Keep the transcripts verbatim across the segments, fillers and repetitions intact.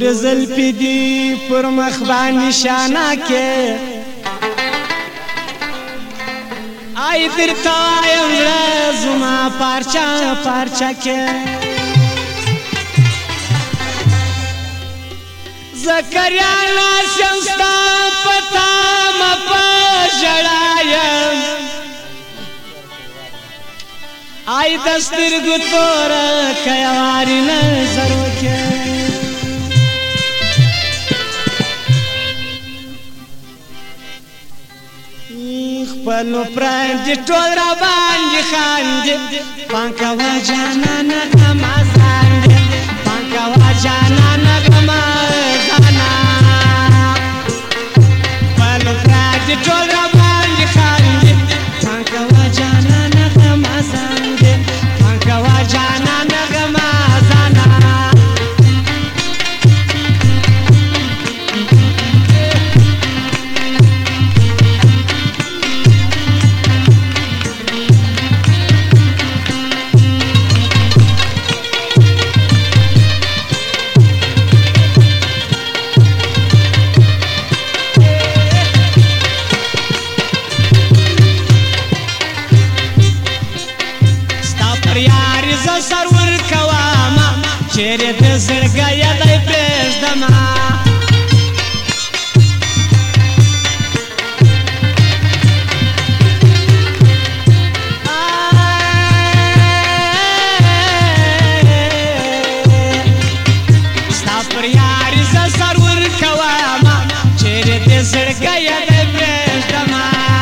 تور زلفی دی پر مخ باندې شانا کې آی درتا یم زما پارچا پارچا کې زکریا ناسم ستا پتا مپا ژړایم آی دسترګو تور کیواری نظر وکړه خپل پرند ټول را باندې خاندې پانکوا جانانه غمازان دې پانکوا جانانه غمازانا خپل پرند ټول را باندې خاندې پانکوا جانانه غمازان دې پانکوا جانانه غمازانا سرور کواما چیرې د زړګي یادای پرېږدما ستا پر یاري زه سرور کواما چیرې د زړګي یادای پرېږدما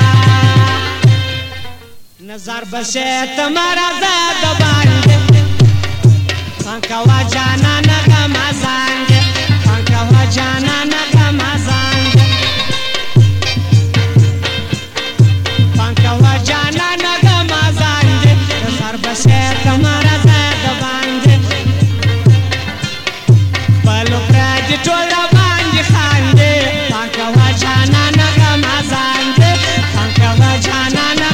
نظر بشې تمہارا زاد باندې پانکوا جانانه غمازان دې پانکوا جانانه غمازان دې پانکوا جانانه غمازان دې نظر بشې تمہارا زاد باندې پلو پرد ټول باندې خاندې پانکوا جانانه غمازان دې پانکوا جانانه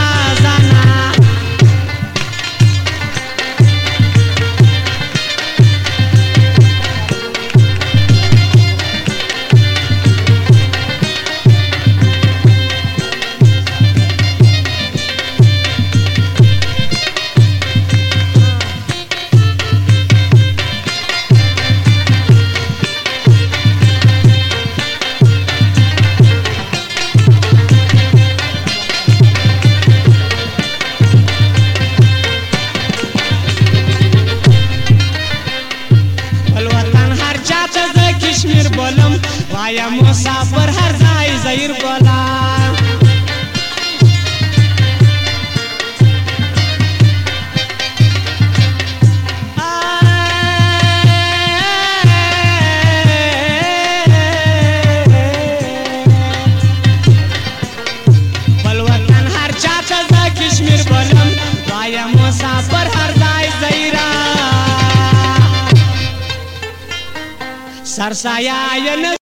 کشمیر بولم وایا مسافر هر ځای زیر بولا بل وطن هر چاته ز کشمیر بولم وایا مسافر هر ځای زیرا سرسایه نه